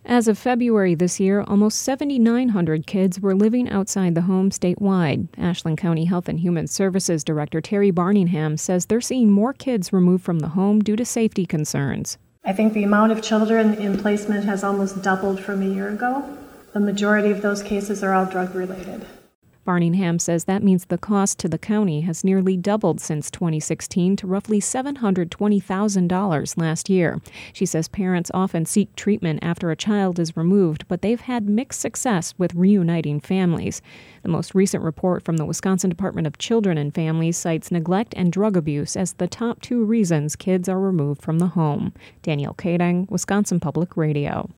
As of February this year, almost 7,900 kids were living outside the home statewide. Ashland County Health and Human Services Director Terry Barningham says they're seeing more kids removed from the home due to safety concerns. I think the amount of children in placement has almost doubled from a year ago. The majority of those cases are all drug-related. Barningham says that means the cost to the county has nearly doubled since 2016 to roughly $720,000 last year. She says parents often seek treatment after a child is removed, but they've had mixed success with reuniting families. The most recent report from the Wisconsin Department of Children and Families cites neglect and drug abuse as the top two reasons kids are removed from the home. Danielle Kadang, Wisconsin Public Radio.